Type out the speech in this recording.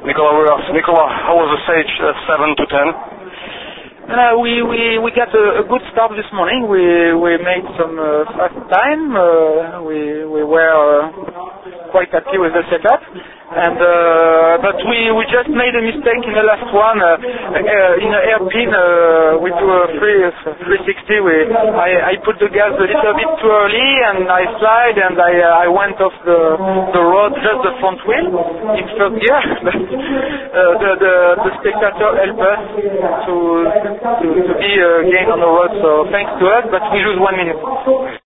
Nicolas Ruas. Nicolas, how was the stage 7 to 10? We got a good start this morning. We made some fast time. We were quite happy with the setup, but we just made a mistake in the last one. In the hairpin, we do a 360. I put the gas a little bit too early, and I slide, and I went off the road, just the front wheel in first gear. The spectator helped us to be again on the road, so thanks to us, but we lose 1 minute.